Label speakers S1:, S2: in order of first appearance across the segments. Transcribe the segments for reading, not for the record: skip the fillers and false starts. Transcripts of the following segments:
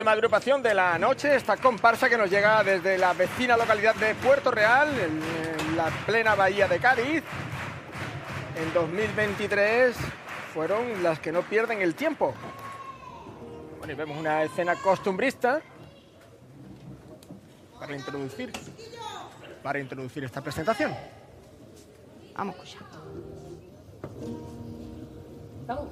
S1: Agrupación de la noche, esta comparsa que nos llega desde la vecina localidad de Puerto Real, en la plena bahía de Cádiz. En 2023 fueron las que no pierden el tiempo. Bueno, y vemos una escena costumbrista para introducir esta presentación.
S2: Vamos a escuchar. ¿Estamos?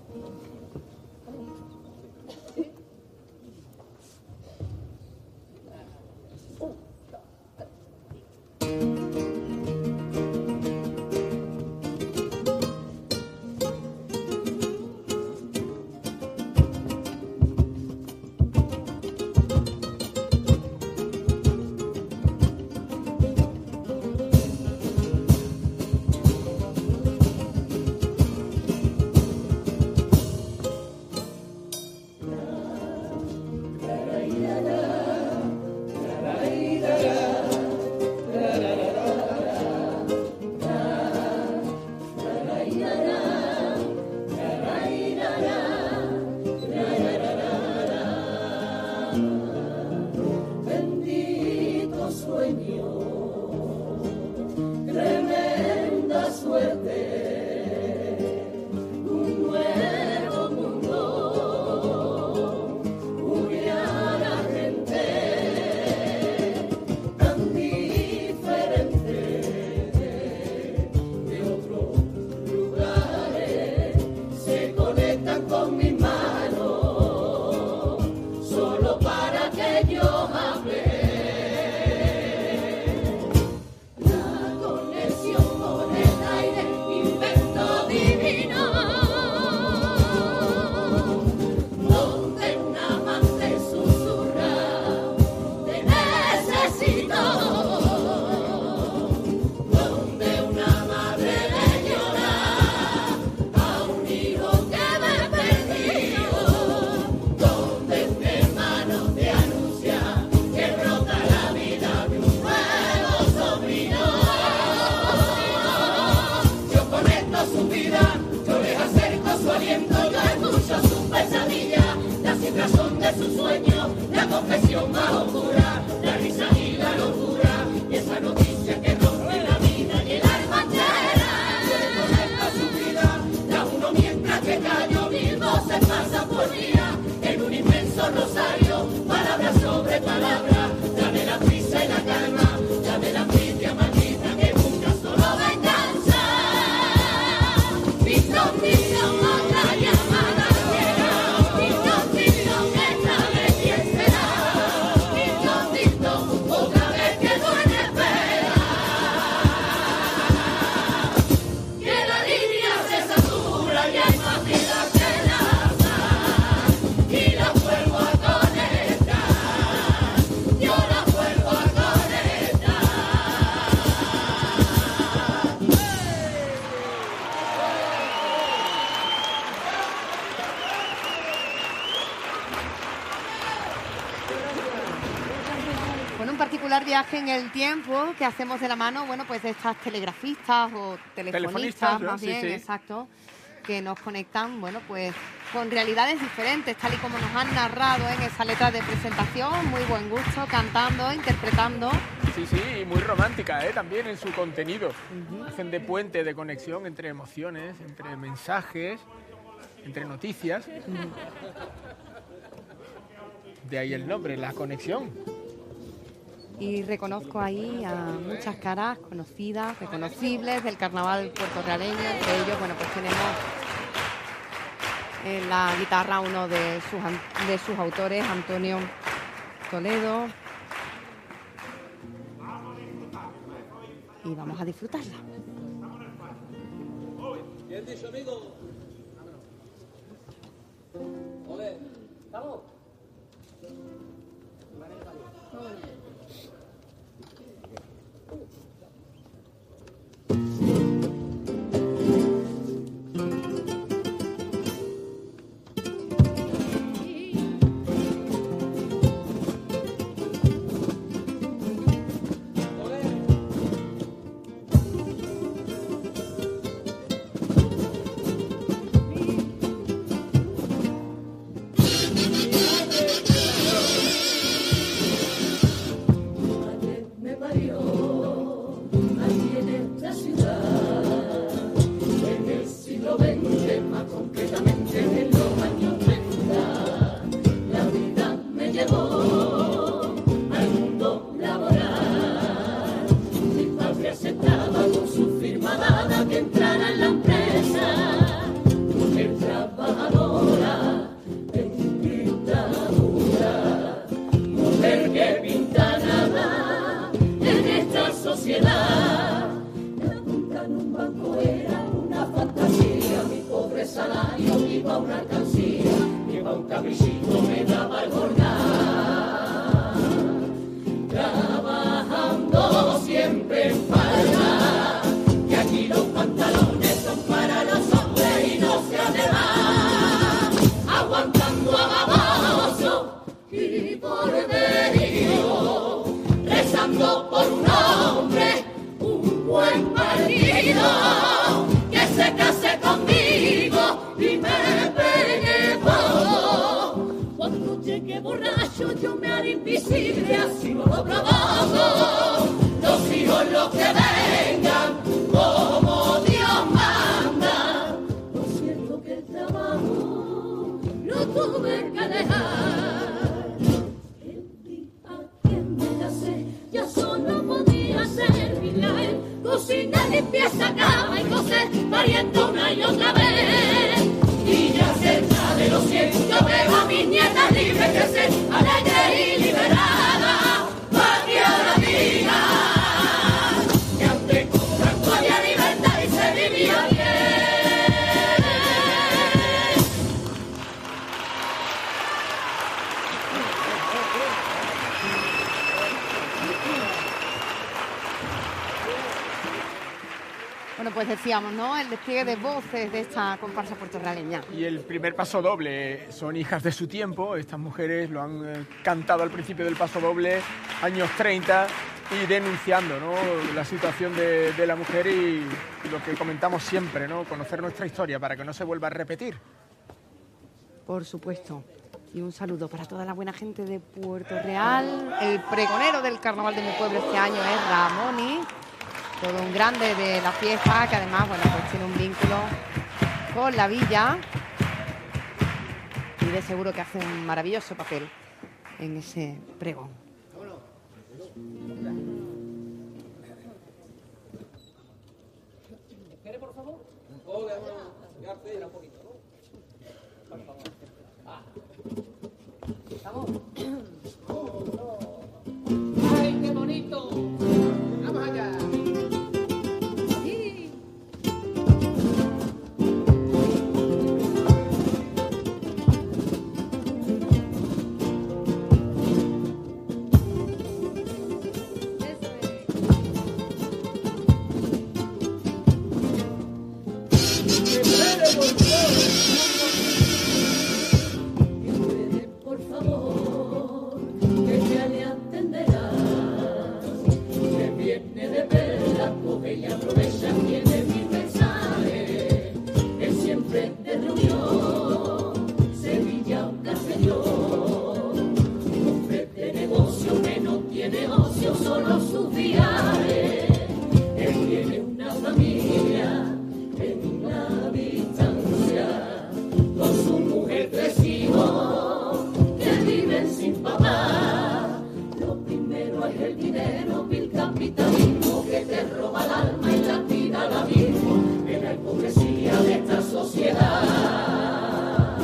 S2: Viaje en el tiempo que hacemos de la mano, bueno, pues de estas telegrafistas o telefonistas más bien, sí. Exacto, que nos conectan, bueno, pues con realidades diferentes, tal y como nos han narrado en esa letra de presentación, muy buen gusto, cantando, interpretando.
S1: Sí, y muy romántica, también en su contenido. Hacen de puente, de conexión entre emociones, entre mensajes, entre noticias. De ahí el nombre, La Conexión.
S2: Y reconozco ahí a muchas caras conocidas, reconocibles del carnaval puertorrealeño. Entre ellos, bueno, pues tenemos en la guitarra uno de sus autores, Antonio Toledo. Y vamos a disfrutarla.
S3: Bien dicho, amigo. Ole, ¿estamos?
S4: salario, ni pa' una alcancía, ni pa' un caprichito me daba el jornal. Trabajando siempre en falda, que aquí los pantalones son para los hombres y no se además, aguantando a baboso y por delirio, rezando por un hombre, un buen partido, que se case conmigo y me pegue todo. Cuando llegue borracho yo me haré invisible, así no lo provoco. Los hijos los que vengan, como Dios manda. Lo siento que el trabajo lo tuve que dejar. El día que me casé, yo solo podía servirle a él. Cocina, limpieza, cama y coser, pariendo una y otra vez. Y ya cerca de los 100, yo veo a mis nietas libres crecer, alegre y liberada, pa' que ahora diga que antes con Franco había libertad y se vivía bien.
S2: Bueno, pues decíamos, ¿no?, el despliegue de voces de esta comparsa puertorriqueña.
S1: Y el primer paso doble, son hijas de su tiempo, estas mujeres lo han cantado al principio del paso doble, años 30, y denunciando, ¿no?, la situación de la mujer y lo que comentamos siempre, ¿no?, conocer nuestra historia para que no se vuelva a repetir.
S2: Por supuesto. Y un saludo para toda la buena gente de Puerto Real. El pregonero del carnaval de mi pueblo este año es Ramoni, todo un grande de la fiesta, que además, bueno, pues tiene un vínculo con la villa y de seguro que hace un maravilloso papel en ese pregón.
S3: ¿Espere, por favor? Hola, García, era bonito, ¿no? Por favor. ¿Estamos? ¡Ay, qué bonito! ¡Vamos allá!
S4: Por favor, que ya le atenderás, que viene de verla, coge y aprovecha, tiene mi mensaje, es siempre de reunión, Sevilla o Castellón, hombre de negocio que no tiene ocio, solo sus viajes, él tiene una familia en la distancia, con su mujer 3 hijos que viven sin papá. Lo primero es el dinero, el capitalismo que te roba el alma y la vida al abismo en la hipocresía de esta sociedad.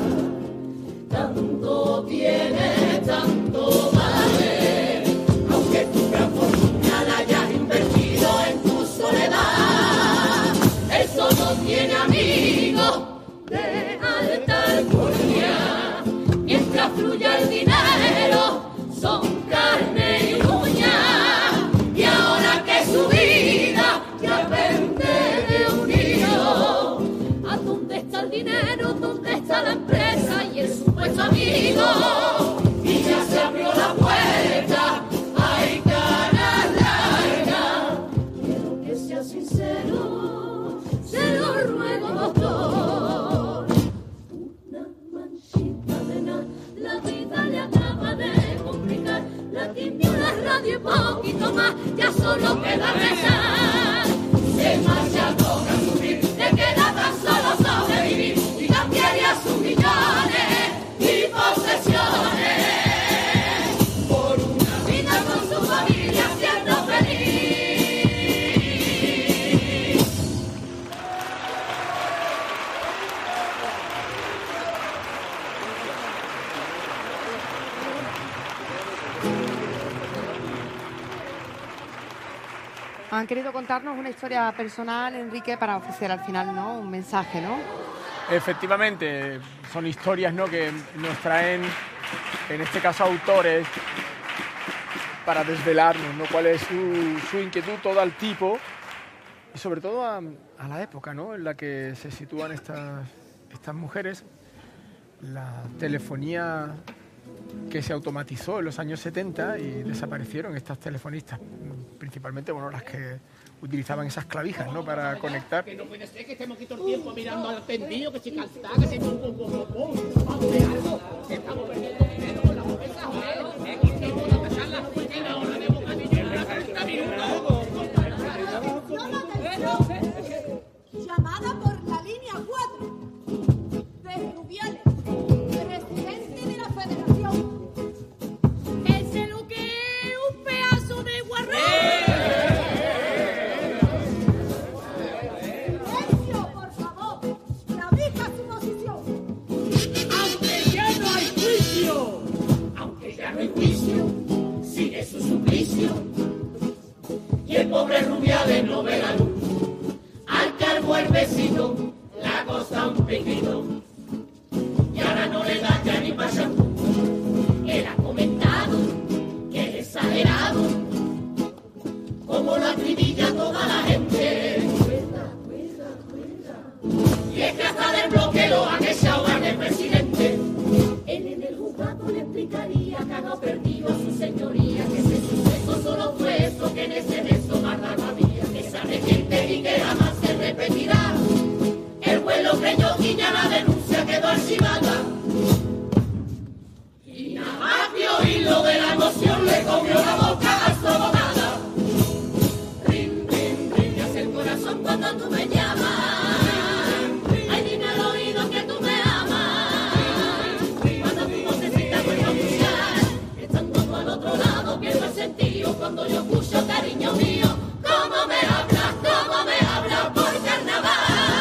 S4: Tanto tiene, tanto vale, aunque tu gran fortuna la hayas invertido en tu soledad. Eso no tiene amigos de alta alcurnia, mientras fluya el dinero, son carne y uña, y ahora que su vida ya vende de unido, ¿a dónde está el dinero? ¿Dónde está la empresa y el supuesto amigo? Y ya se abrió la puerta, hay cara larga, quiero que sea sincero, se lo ruego, doctor. Una manchita de nada, la vida le acaba de complicar. La tiene una radio y poquito más, ya solo queda rezar. Se marcha toca sufrir, le queda tan solo sobrevivir y cambiaría sus millones y posesiones por una vida con su familia siendo feliz.
S2: Han querido contarnos una historia personal, Enrique, para ofrecer al final, ¿no?, un mensaje, ¿no?
S1: Efectivamente, son historias, ¿no?, que nos traen, en este caso, autores para desvelarnos, ¿no?, cuál es su inquietud, todo al tipo y sobre todo a la época, ¿no?, en la que se sitúan estas mujeres. La telefonía que se automatizó en los años 70 y desaparecieron estas telefonistas, principalmente, bueno, las que utilizaban esas clavijas, ¿no?, para conectar.
S5: Que no puede ser que estemos aquí todo el tiempo mirando al tendido, que si calzada, que si pum, pum, pum, pum, pum. Vamos de algo, que estamos perdiendo dinero con la pobreza, joder. Que vamos a pasar la cuestión ahora de bocadillo en la cabeza,
S4: llamada por la línea 4 de Rubiales, presidente de la Federación.
S6: Ese lo que es un pedazo de guarrón.
S4: Silencio, por favor. La vieja su posición.
S5: Aunque ya no hay juicio, aunque ya no hay juicio, sigue su suplicio. Y el pobre Rubiales no ve la luz. Al cargo el vecino, la cosa un piquito. Y ahora no le da ya ni pa' shampoo. Él ha comentado que es exagerado, como lo acribilla toda la gente. Y es que hasta del bloque lo han echado al del presidente. Él en el juzgado le explicaría que no ha perdido a su señoría, que ese suceso solo fue eso, que en ese beso más raro había, que se arrepiente y que jamás se repetirá. El vuelo creyó guiña, la denuncia quedó archivada. Y nada más que oírlo de la emoción le comió la boca a su abogada. Rin, rin, rin, me hace el corazón cuando tú me llamas. Ay, dime al oído que tú me amas. Cuando tu vocecita vuelve a escuchar, estando tú al otro lado pierdo el sentido. Cuando yo escucho, cariño mío, cómo me hablas por carnaval.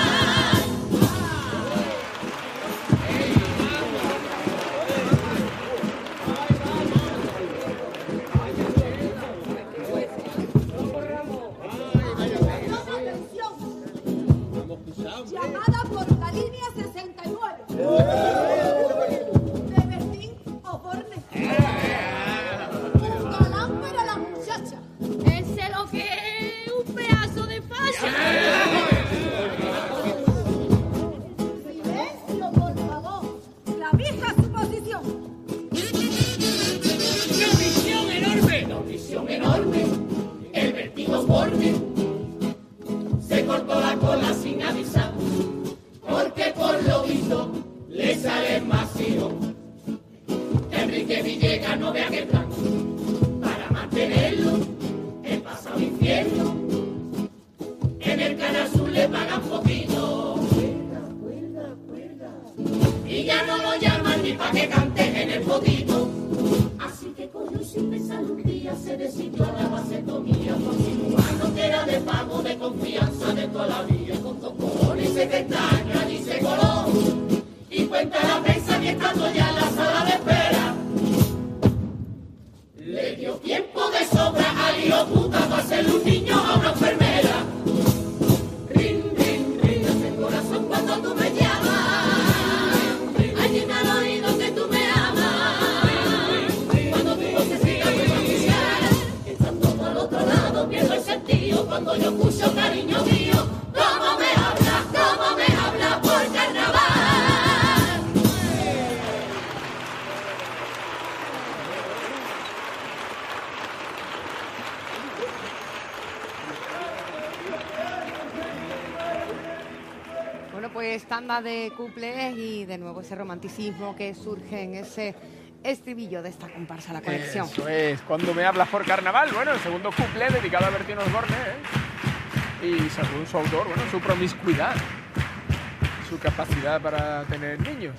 S4: Llamada por la línea 69 de Bertín Osborne. Galán para la muchacha.
S6: Ese lo que es un pedazo de facha.
S4: Silencio, por favor. La vieja su posición.
S5: Notición enorme, el Bertín Osborne se cortó la cola sin avisar, porque por lo visto le sale más hijo. Enrique Villegas no vea qué plan, para mantenerlo el pasado infierno, en el Canal Sur le pagan poquito. Y ya no lo llaman ni pa' que cante en el potito. Así que cogió y sin pensar un día se decidió a la vasectomía, por cirujano que era de pago, de confianza de toda la vida. Con dos cojones y secretaria y se coló. Y cuenta la prensa que estando ya en la sala de espera, le dio tiempo de sobra al hijo puta para hacerle un niño a una enfermera. Rin, rin, rin, hace el corazón cuando tú me llamas. Ay, dime al oído que tú me amas. Cuando tu vocecita me va a escuchar, estando tú al otro lado pierdo el sentido. Cuando yo escucho, cariño mío, cómo me habla por carnaval.
S2: Bueno, pues tanda de cuplés y de nuevo ese romanticismo que surge en ese estribillo de esta comparsa La Conexión.
S1: Eso es, cuando me hablas por carnaval. Bueno, el segundo cuplé dedicado a Bertín Osborne, y según su autor, bueno, su promiscuidad, su capacidad para tener niños.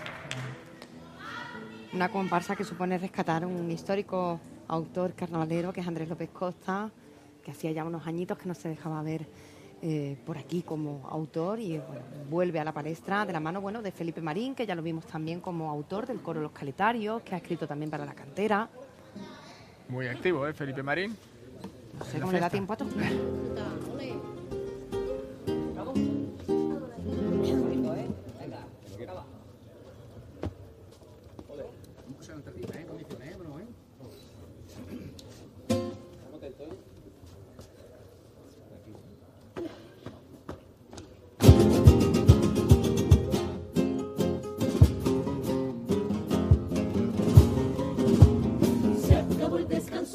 S2: Una comparsa que supone rescatar un histórico autor carnavalero que es Andrés López Costa, que hacía ya unos añitos que no se dejaba ver por aquí como autor, y bueno, vuelve a la palestra de la mano, bueno, de Felipe Marín, que ya lo vimos también como autor del coro Los Caletarios, que ha escrito también para La Cantera.
S1: Muy activo, Felipe Marín.
S2: No sé cómo le da tiempo a todo.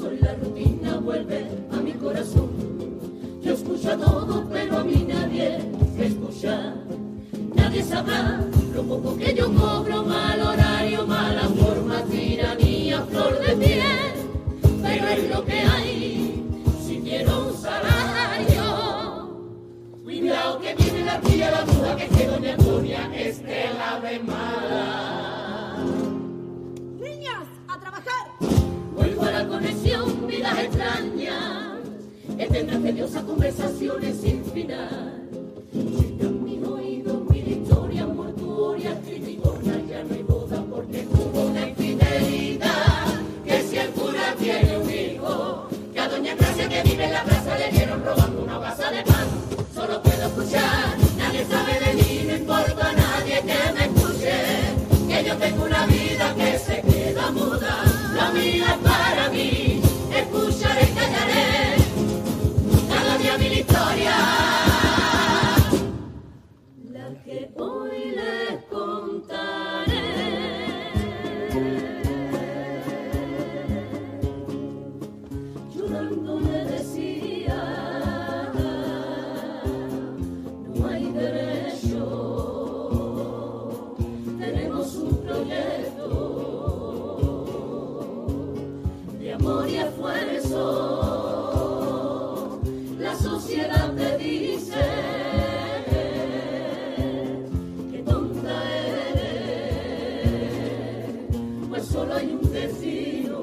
S5: y la rutina vuelve a mi corazón. Yo escucho a todos, pero a mí nadie me escucha. Nadie sabrá lo poco que yo cobro, mal horario, mala forma, tiranía, flor de piel. Pero es lo que hay, si quiero un salario. Cuidado que viene la tía la bruja, que doña Antonia es de la de mala.
S6: Niñas, a trabajar.
S5: Vuelvo a la conexión, vidas extrañas, eternas tediosas conversaciones sin final. Llegan mis oídos mil historias mortuorias, criticonas, ya no hay boda porque hubo una infidelidad. Que si el cura tiene un hijo, que a doña Gracia que vive en la plaza le dieron robando una hogaza de pan. Solo puedo escuchar, nadie sabe de mí, no importa a nadie que me escuche, que yo tengo una vida que se queda muda. La vida es para mí, escucharé y callaré, cada día mil historias, la que hoy les contaré. Llorando le decía, no hay derecho, tenemos un proyecto de amor y esfuerzo. La sociedad te dice que tonta eres, pues solo hay un destino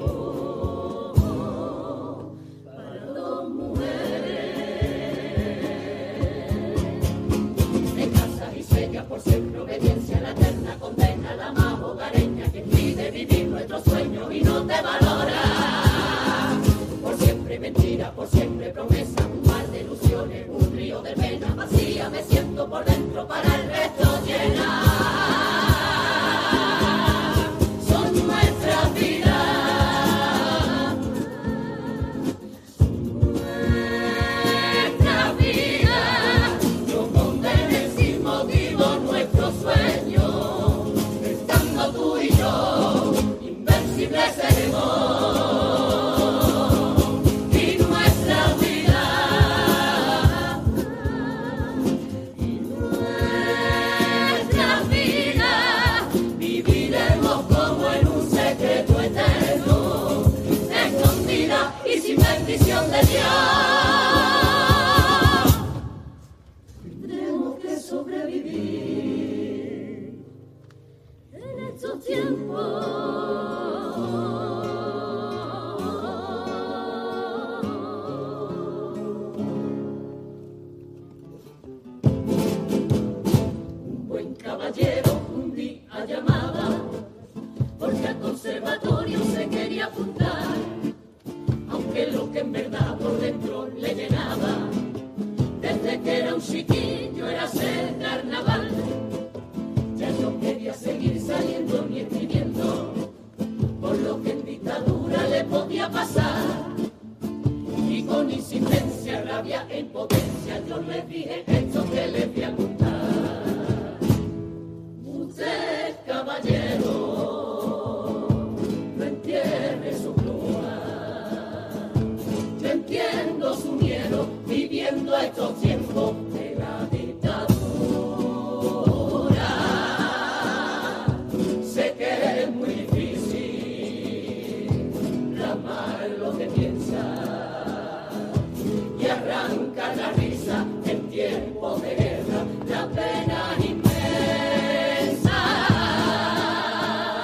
S5: para dos mujeres. Te casas y sellas por siempre obediencia, la eterna condena, la más hogareña que pide vivir nuestros sueños y no te valora. Por siempre mentira, por siempre promesa, un mar de ilusiones, un río de pena vacía, me siento por dentro para el resto llena. Son nuestras vidas, nuestras vidas, no condenes sin motivo nuestros sueños, estando tú y yo, invencibles seremos. Bendición de Dios, tendremos que sobrevivir en estos tiempos. Un buen caballero un día llamaba porque al conservatorio se quería apuntar. Aunque lo que en verdad por dentro le llenaba, desde que era un chiquillo era ser carnaval. Ya no quería seguir saliendo ni escribiendo, por lo que en dictadura le podía pasar. Y con insistencia, rabia e impotencia, yo le dije esto que le voy a contar. Usted, caballero, no entierre su entiendo su miedo viviendo estos tiempos de la dictadura. Sé que es muy difícil plasmar lo que piensa y arrancar la risa en tiempo de guerra, la pena inmensa.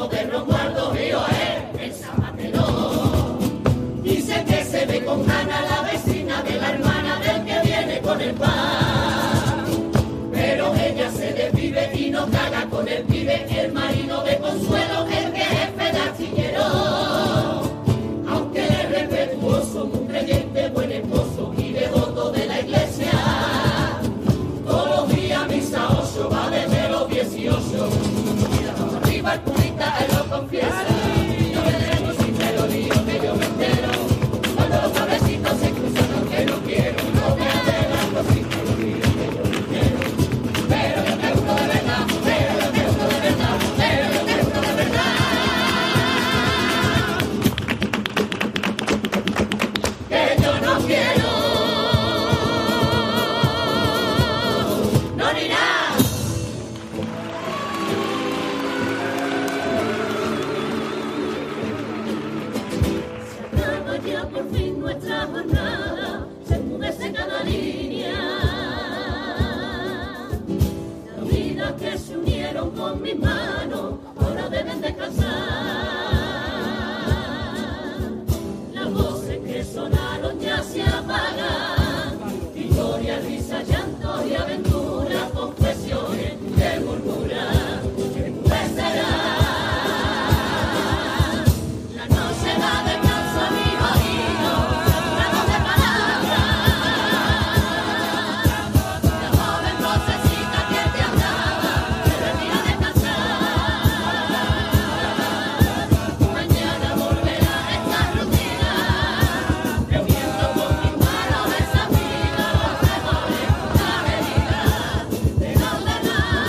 S5: hijo de Romualdo Río es el zapatero. Dice que se ve con Ana, la vecina de la hermana del que viene con el pan. Pero ella se desvive y no caga con el pibe, el marino de Consuelo, el que es jefe de artillero. Aunque él es respetuoso, muy creyente, buen esposo y devoto de la iglesia. Todos los días a misa 8 va desde los 18. Mira, vamos arriba el curita, él lo confiesa. Yo me dejo si te lo digo que yo me entero. Cuando los cabrecitos se cruzan aunque no quiero, no me adelanto si te lo digo que yo me entero. Pero yo me uno de verdad, pero yo me uno de verdad, pero yo me uno de verdad. Que yo no quiero, no ni nada. Se acaba ya por fin nuestra jornada, se enmudece cada línea. Las vidas que se unieron con mis manos ahora deben descansar. Las voces que sonaron ya se apagan. Historia, risa, llanto y aventura, confesiones de murmura que enmudecerán. La noche da descanso a mi oído, saturado de palabras. La joven vocecita que te hablaba se retira a descansar. Mañana volverá esta rutina, reuniendo con mis manos esa vida, los temores, la herida de no ordenar.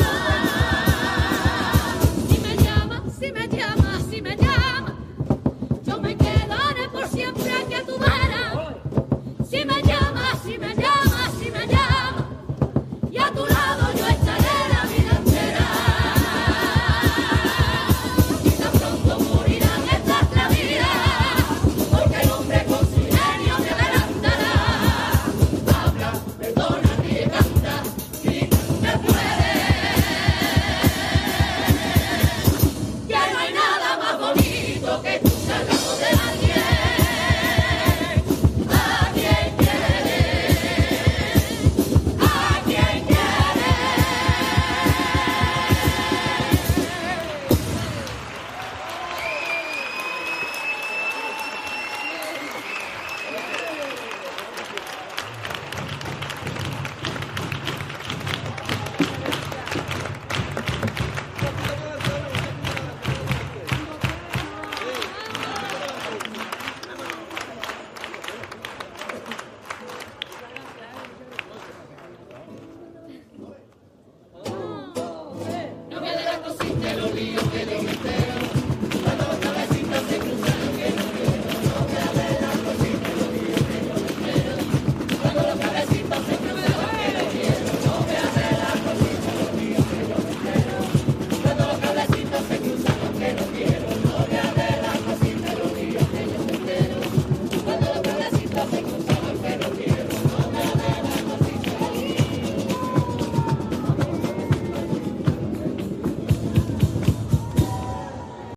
S5: Si me llama, si me llama, si me llama, yo me quedaré por siempre aquí a tu vera. Si me llama, si me llama, si me llama, y a tu lado yo estaré la vida entera. Y tan pronto morirán estas la vida, porque el hombre con su genio te adelantará. Habla, perdona, ríe, canta, grita, te puede. Que no hay nada más bonito que